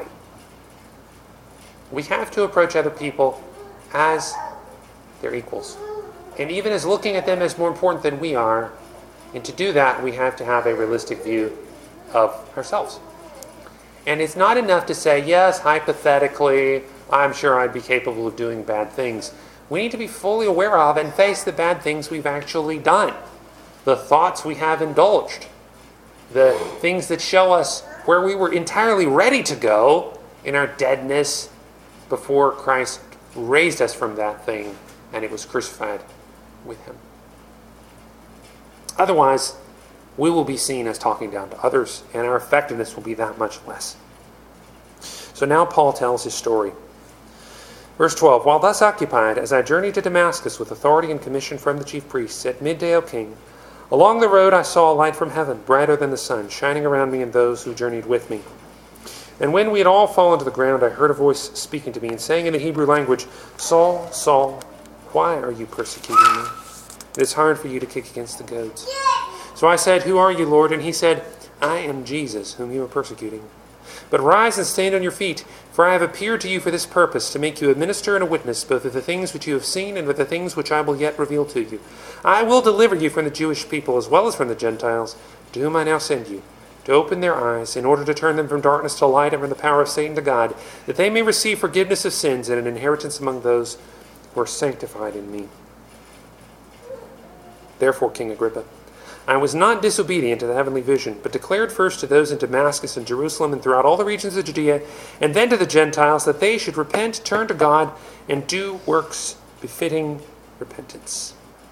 We have to approach other people as their equals. And even as looking at them as more important than we are. And to do that, we have to have a realistic view of ourselves. And it's not enough to say, yes, hypothetically, I'm sure I'd be capable of doing bad things. We need to be fully aware of and face the bad things we've actually done. The thoughts we have indulged. The things that show us where we were entirely ready to go in our deadness before Christ raised us from that thing and it was crucified with him. Otherwise, we will be seen as talking down to others, and our effectiveness will be that much less. So now Paul tells his story. Verse twelve, while thus occupied, as I journeyed to Damascus with authority and commission from the chief priests, at midday, O king, along the road I saw a light from heaven, brighter than the sun, shining around me and those who journeyed with me. And when we had all fallen to the ground, I heard a voice speaking to me and saying in the Hebrew language, Saul, Saul, why are you persecuting me? It is hard for you to kick against the goads. So I said, who are you, Lord? And he said, I am Jesus, whom you are persecuting. But rise and stand on your feet, for I have appeared to you for this purpose, to make you a minister and a witness, both of the things which you have seen and of the things which I will yet reveal to you. I will deliver you from the Jewish people as well as from the Gentiles, to whom I now send you, to open their eyes, in order to turn them from darkness to light and from the power of Satan to God, that they may receive forgiveness of sins and an inheritance among those who are sanctified in me. Therefore, King Agrippa, I was not disobedient to the heavenly vision, but declared first to those in Damascus and Jerusalem and throughout all the regions of Judea, and then to the Gentiles, that they should repent, turn to God, and do works befitting repentance.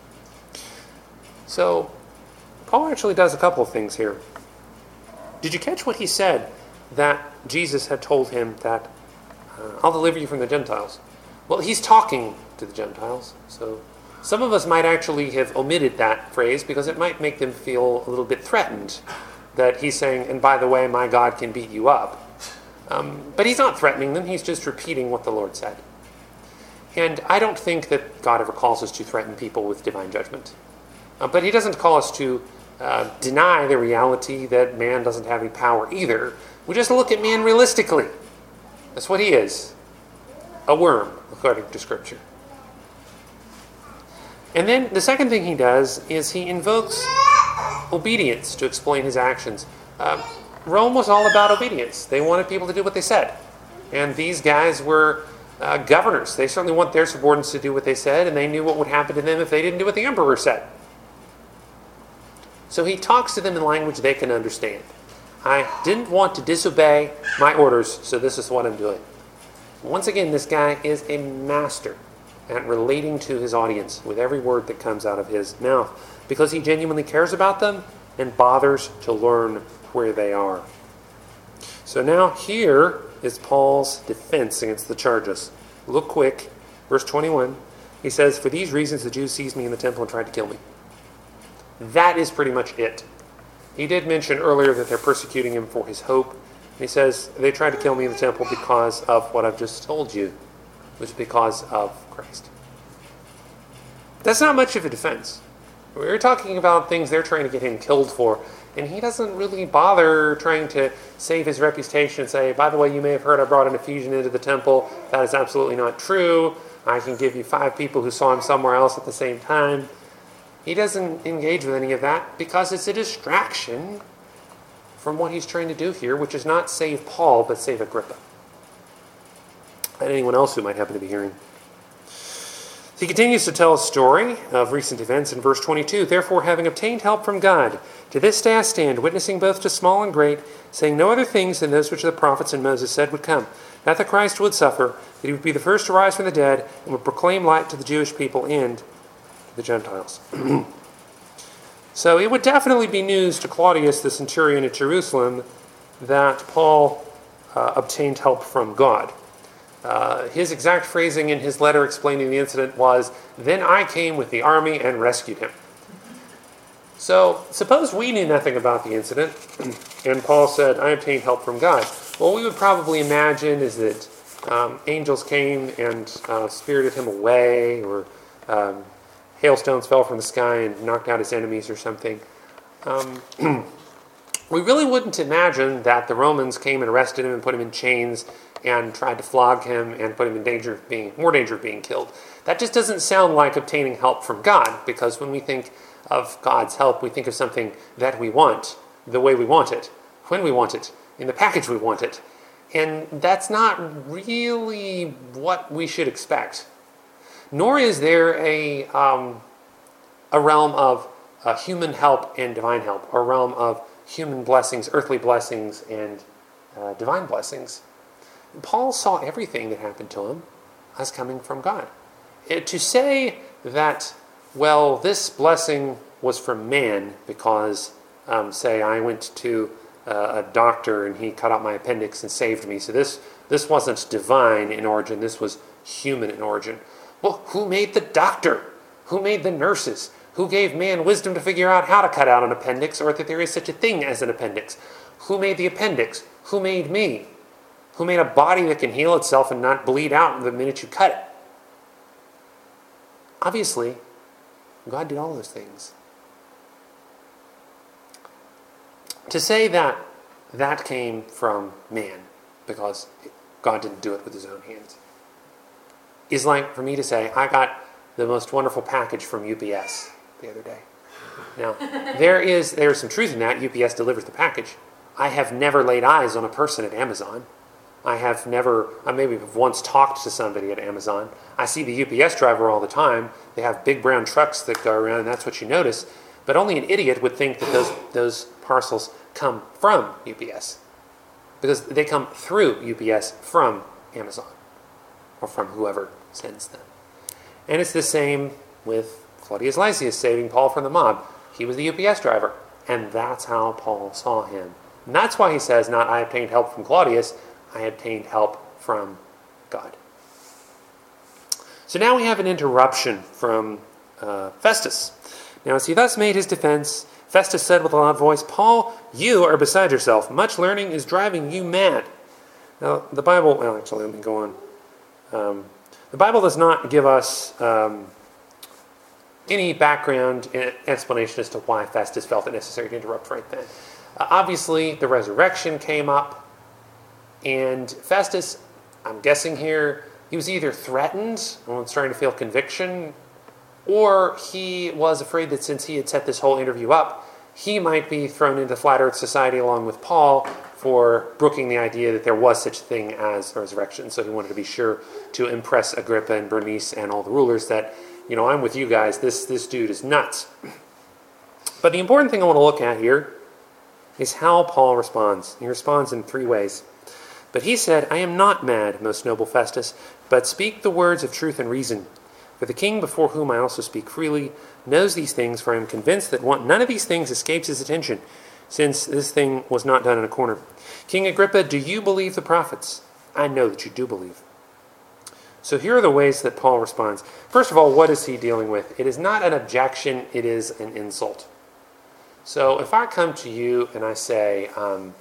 So, Paul actually does a couple of things here. Did you catch what he said? That Jesus had told him that, uh, I'll deliver you from the Gentiles. Well, he's talking to the Gentiles, so some of us might actually have omitted that phrase because it might make them feel a little bit threatened that he's saying, and by the way, my God can beat you up. Um, but he's not threatening them, he's just repeating what the Lord said. And I don't think that God ever calls us to threaten people with divine judgment. Uh, but he doesn't call us to uh, deny the reality that man doesn't have any power either. We just look at man realistically. That's what he is. A worm, according to Scripture. And then the second thing he does is he invokes obedience to explain his actions. Uh, Rome was all about obedience. They wanted people to do what they said. And these guys were uh, governors. They certainly want their subordinates to do what they said, and they knew what would happen to them if they didn't do what the emperor said. So he talks to them in language they can understand. I didn't want to disobey my orders, so this is what I'm doing. Once again, this guy is a master at relating to his audience with every word that comes out of his mouth, because he genuinely cares about them and bothers to learn where they are. So now here is Paul's defense against the charges. Look quick, verse twenty-one. He says, "For these reasons the Jews seized me in the temple and tried to kill me." That is pretty much it. He did mention earlier that they're persecuting him for his hope. He says, they tried to kill me in the temple because of what I've just told you, which is because of Christ. That's not much of a defense. We're talking about things they're trying to get him killed for, and he doesn't really bother trying to save his reputation and say, by the way, you may have heard I brought an Ephesian into the temple. That is absolutely not true. I can give you five people who saw him somewhere else at the same time. He doesn't engage with any of that because it's a distraction from what he's trying to do here, which is not save Paul, but save Agrippa. And anyone else who might happen to be hearing. He continues to tell a story of recent events in verse twenty-two. "Therefore, having obtained help from God, to this day I stand, witnessing both to small and great, saying no other things than those which the prophets and Moses said would come, that the Christ would suffer, that he would be the first to rise from the dead, and would proclaim light to the Jewish people and to the Gentiles." So it would definitely be news to Claudius, the centurion at Jerusalem, that Paul uh, obtained help from God. Uh, his exact phrasing in his letter explaining the incident was, "Then I came with the army and rescued him." So suppose we knew nothing about the incident, and Paul said, "I obtained help from God." What we would probably imagine is that um, angels came and uh, spirited him away, or um, hailstones fell from the sky and knocked out his enemies or something. Um, we really wouldn't imagine that the Romans came and arrested him and put him in chains and tried to flog him and put him in danger of being, more danger of being killed. That just doesn't sound like obtaining help from God, because when we think of God's help, we think of something that we want, the way we want it, when we want it, in the package we want it. And that's not really what we should expect. Nor is there a, um, a realm of uh, human help and divine help, or a realm of human blessings, earthly blessings, and uh, divine blessings. Paul saw everything that happened to him as coming from God. It, to say that, well, this blessing was from man because, um, say, I went to uh, a doctor and he cut out my appendix and saved me, so this, this wasn't divine in origin, this was human in origin. Well, who made the doctor? Who made the nurses? Who gave man wisdom to figure out how to cut out an appendix, or that there is such a thing as an appendix? Who made the appendix? Who made me? Who made a body that can heal itself and not bleed out the minute you cut it? Obviously, God did all those things. To say that that came from man, because God didn't do it with his own hands, is like for me to say, I got the most wonderful package from U P S the other day. Now, there is there is some truth in that. U P S delivers the package. I have never laid eyes on a person at Amazon. I have never, I maybe have once talked to somebody at Amazon. I see the U P S driver all the time. They have big brown trucks that go around, and that's what you notice. But only an idiot would think that those, those parcels come from U P S, because they come through U P S from Amazon, or from whoever sends them. And it's the same with Claudius Lysias saving Paul from the mob. He was the U P S driver, and that's how Paul saw him. And that's why he says, not I obtained help from Claudius, I obtained help from God. So now we have an interruption from uh, Festus. Now as he thus made his defense, Festus said with a loud voice, Paul, you are beside yourself. Much learning is driving you mad. Now the Bible, well actually let me go on. Um, The Bible does not give us um, any background and explanation as to why Festus felt it necessary to interrupt right then. Uh, obviously, the resurrection came up, and Festus, I'm guessing here, he was either threatened and was starting to feel conviction, or he was afraid that since he had set this whole interview up, he might be thrown into flat earth society along with Paul for brooking the idea that there was such a thing as a resurrection. So he wanted to be sure to impress Agrippa and Bernice and all the rulers that, you know, I'm with you guys. This, this dude is nuts. But the important thing I want to look at here is how Paul responds. He responds in three ways. But he said, I am not mad, most noble Festus, but speak the words of truth and reason. For the king before whom I also speak freely knows these things, for I am convinced that one, none of these things escapes his attention, since this thing was not done in a corner. King Agrippa, do you believe the prophets? I know that you do believe. So here are the ways that Paul responds. First of all, what is he dealing with? It is not an objection, it is an insult. So if I come to you and I say, um,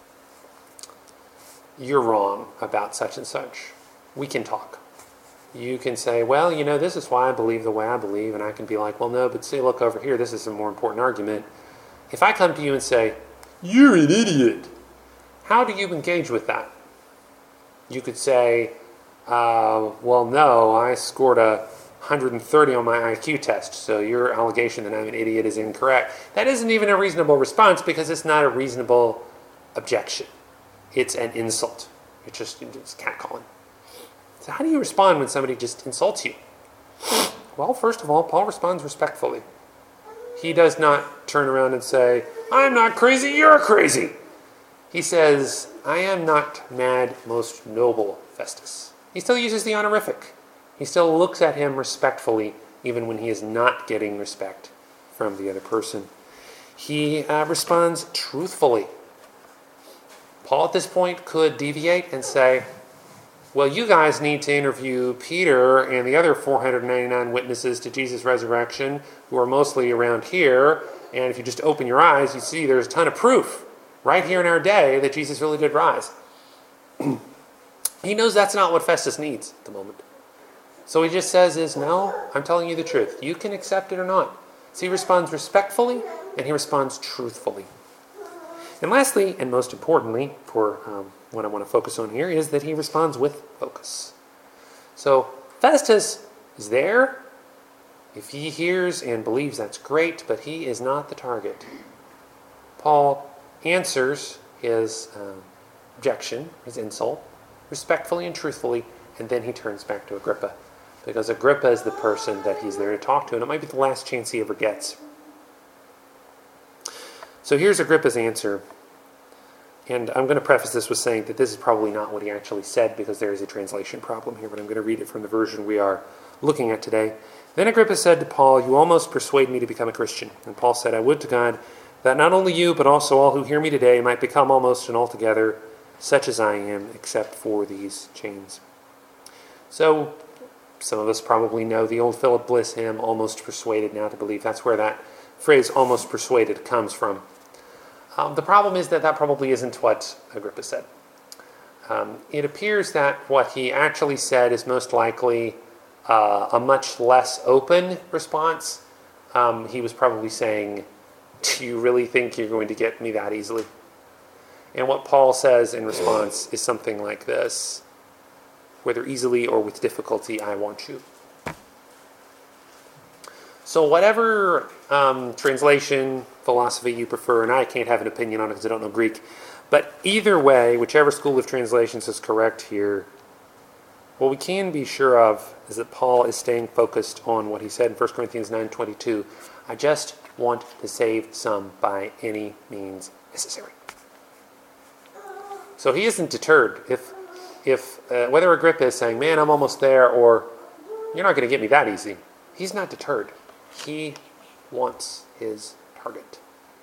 you're wrong about such and such, we can talk. You can say, well, you know, this is why I believe the way I believe, and I can be like, well, no, but see, look over here, this is a more important argument. If I come to you and say, you're an idiot, how do you engage with that? You could say, uh, well, no, I scored a one hundred thirty on my I Q test, so your allegation that I'm an idiot is incorrect. That isn't even a reasonable response because it's not a reasonable objection. It's an insult. It's just it's catcalling. So how do you respond when somebody just insults you? Well, first of all, Paul responds respectfully. He does not turn around and say, I'm not crazy, you're crazy. He says, I am not mad, most noble Festus. He still uses the honorific. He still looks at him respectfully, even when he is not getting respect from the other person. He uh, responds truthfully. Paul at this point could deviate and say, well, you guys need to interview Peter and the other four hundred ninety-nine witnesses to Jesus' resurrection who are mostly around here. And if you just open your eyes, you see there's a ton of proof right here in our day that Jesus really did rise. He knows that's not what Festus needs at the moment. So he just says is, no, I'm telling you the truth. You can accept it or not. So he responds respectfully and he responds truthfully. And lastly, and most importantly, for um, what I want to focus on here, is that he responds with focus. So Festus is there. If he hears and believes, that's great, but he is not the target. Paul answers his uh, objection, his insult, respectfully and truthfully, and then he turns back to Agrippa, because Agrippa is the person that he's there to talk to, and it might be the last chance he ever gets. So here's Agrippa's answer. And I'm going to preface this with saying that this is probably not what he actually said because there is a translation problem here, but I'm going to read it from the version we are looking at today. Then Agrippa said to Paul, you almost persuade me to become a Christian. And Paul said, I would to God that not only you, but also all who hear me today might become almost and altogether such as I am, except for these chains. So some of us probably know the old Philip Bliss hymn, almost persuaded now to believe. That's where that phrase, almost persuaded, comes from. Um, the problem is that that probably isn't what Agrippa said. Um, it appears that what he actually said is most likely uh, a much less open response. Um, he was probably saying, do you really think you're going to get me that easily? And what Paul says in response is something like this, whether easily or with difficulty, I want you. So whatever um, translation, philosophy you prefer, and I can't have an opinion on it because I don't know Greek, but either way, whichever school of translations is correct here, what we can be sure of is that Paul is staying focused on what he said in First Corinthians nine twenty-two. I just want to save some by any means necessary. So he isn't deterred. If, if uh, whether Agrippa is saying, man, I'm almost there, or you're not going to get me that easy, he's not deterred. He wants his target.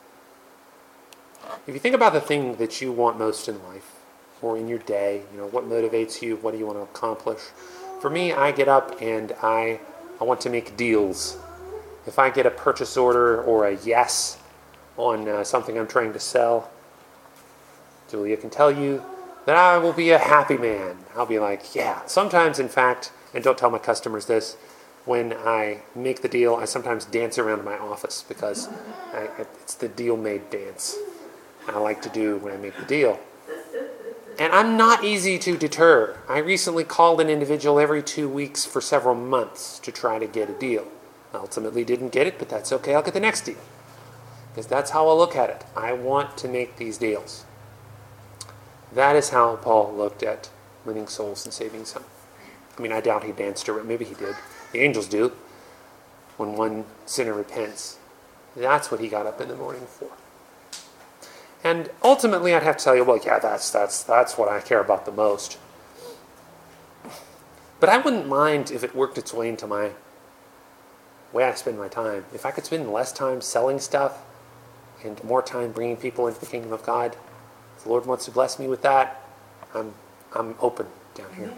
If you think about the thing that you want most in life, or in your day, you know, what motivates you, what do you want to accomplish? For me, I get up and I, I want to make deals. If I get a purchase order or a yes on uh, something I'm trying to sell, Julia can tell you that I will be a happy man. I'll be like, yeah. Sometimes, in fact, and don't tell my customers this, when I make the deal, I sometimes dance around my office because I, it's the deal-made dance I like to do when I make the deal. And I'm not easy to deter. I recently called an individual every two weeks for several months to try to get a deal. I ultimately didn't get it, but that's okay. I'll get the next deal. Because that's how I look at it. I want to make these deals. That is how Paul looked at winning souls and saving some. I mean, I doubt he danced around. Maybe he did. The angels do. When one sinner repents. That's what he got up in the morning for. And ultimately, I'd have to tell you, well, yeah, that's that's that's what I care about the most. But I wouldn't mind if it worked its way into my way I spend my time. If I could spend less time selling stuff and more time bringing people into the kingdom of God, if the Lord wants to bless me with that, I'm I'm open down here.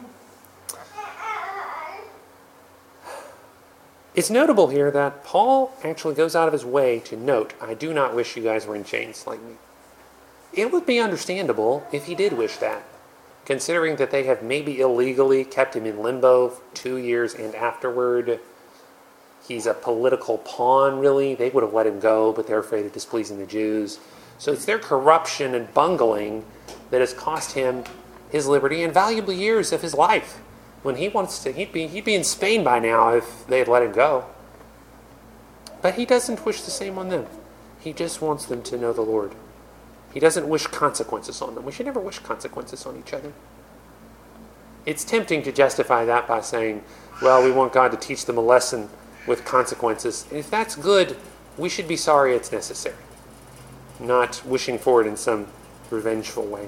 It's notable here that Paul actually goes out of his way to note, I do not wish you guys were in chains like me. It would be understandable if he did wish that, considering that they have maybe illegally kept him in limbo for two years and afterward. He's a political pawn, really. They would have let him go, but they're afraid of displeasing the Jews. So it's their corruption and bungling that has cost him his liberty and valuable years of his life. When he wants to, he'd be, he'd be in Spain by now if they had let him go. But he doesn't wish the same on them. He just wants them to know the Lord. He doesn't wish consequences on them. We should never wish consequences on each other. It's tempting to justify that by saying, well, we want God to teach them a lesson with consequences. And if that's good, we should be sorry it's necessary, not wishing for it in some revengeful way.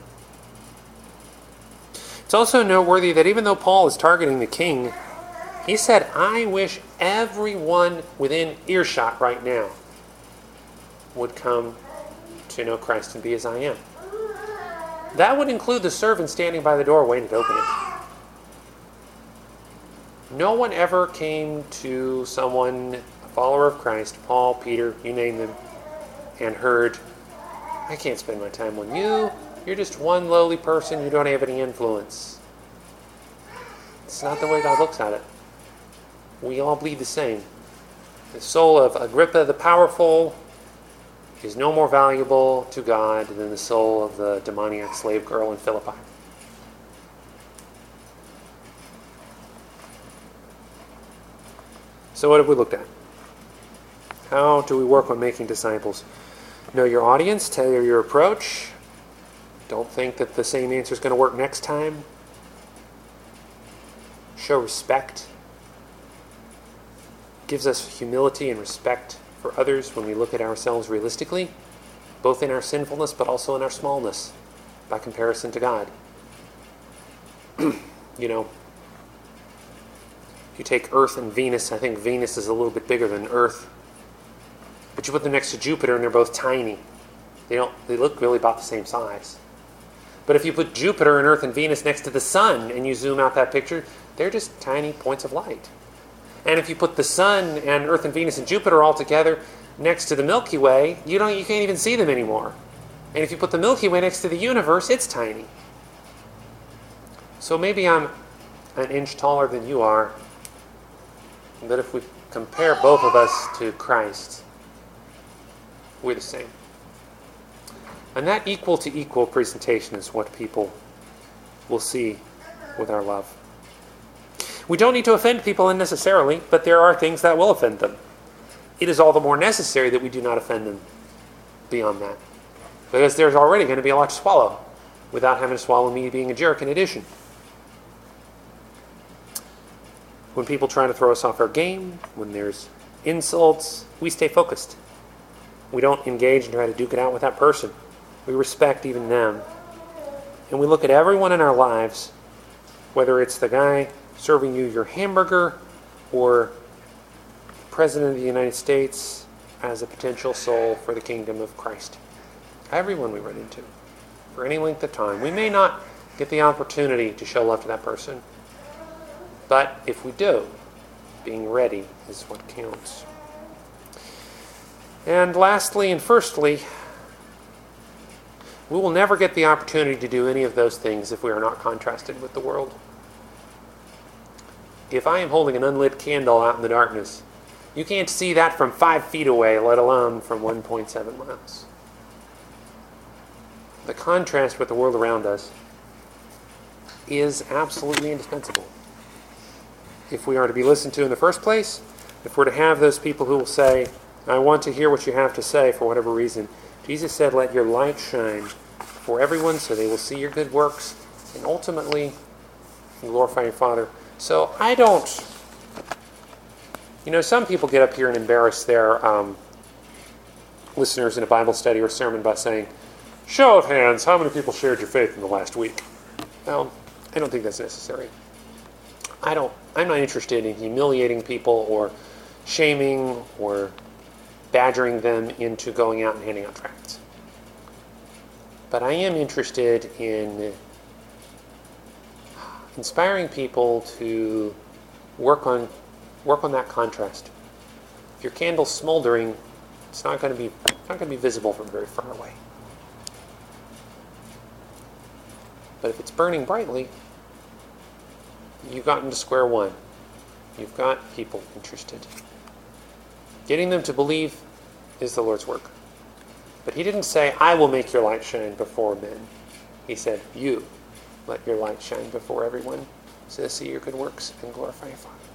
It's also noteworthy that even though Paul is targeting the king, he said, I wish everyone within earshot right now would come to know Christ and be as I am. That would include the servant standing by the door waiting to open it. No one ever came to someone, a follower of Christ, Paul, Peter, you name them, and heard, I can't spend my time on you. You're just one lowly person. You don't have any influence. It's not the way God looks at it. We all bleed the same. The soul of Agrippa the powerful is no more valuable to God than the soul of the demoniac slave girl in Philippi. So what have we looked at? How do we work on making disciples? Know your audience, tailor your approach. Don't think that the same answer is going to work next time. Show respect. Gives us humility and respect for others when we look at ourselves realistically, both in our sinfulness but also in our smallness by comparison to God. You know, if you take Earth and Venus, I think Venus is a little bit bigger than Earth. But you put them next to Jupiter and they're both tiny. They don't they look really about the same size. But if you put Jupiter and Earth and Venus next to the sun and you zoom out that picture, they're just tiny points of light. And if you put the sun and Earth and Venus and Jupiter all together next to the Milky Way, you don't you can't even see them anymore. And if you put the Milky Way next to the universe, it's tiny. So maybe I'm an inch taller than you are, but if we compare both of us to Christ, we're the same. And that equal to equal presentation is what people will see with our love. We don't need to offend people unnecessarily, but there are things that will offend them. It is all the more necessary that we do not offend them beyond that. Because there's already going to be a lot to swallow without having to swallow me being a jerk in addition. When people try to throw us off our game, when there's insults, we stay focused. We don't engage and try to duke it out with that person. We respect even them. And we look at everyone in our lives, whether it's the guy serving you your hamburger or the President of the United States, as a potential soul for the kingdom of Christ. Everyone we run into, for any length of time. We may not get the opportunity to show love to that person, but if we do, being ready is what counts. And lastly and firstly, We will never get the opportunity to do any of those things if we are not contrasted with the world. If I am holding an unlit candle out in the darkness, you can't see that from five feet away, let alone from one point seven miles. The contrast with the world around us is absolutely indispensable. If we are to be listened to in the first place, if we're to have those people who will say, I want to hear what you have to say for whatever reason, Jesus said, let your light shine for everyone so they will see your good works and ultimately glorify your Father. So I don't, you know, some people get up here and embarrass their um, listeners in a Bible study or sermon by saying, show of hands, how many people shared your faith in the last week? Well, I don't think that's necessary. I don't, I'm not interested in humiliating people or shaming or badgering them into going out and handing out tracts. But I am interested in inspiring people to work on work on that contrast. If your candle's smoldering, it's not going to be it's not going to be visible from very far away. But if it's burning brightly, you've gotten to square one. You've got people interested. Getting them to believe is the Lord's work. But he didn't say, I will make your light shine before men. He said, you let your light shine before everyone so they see your good works and glorify your Father.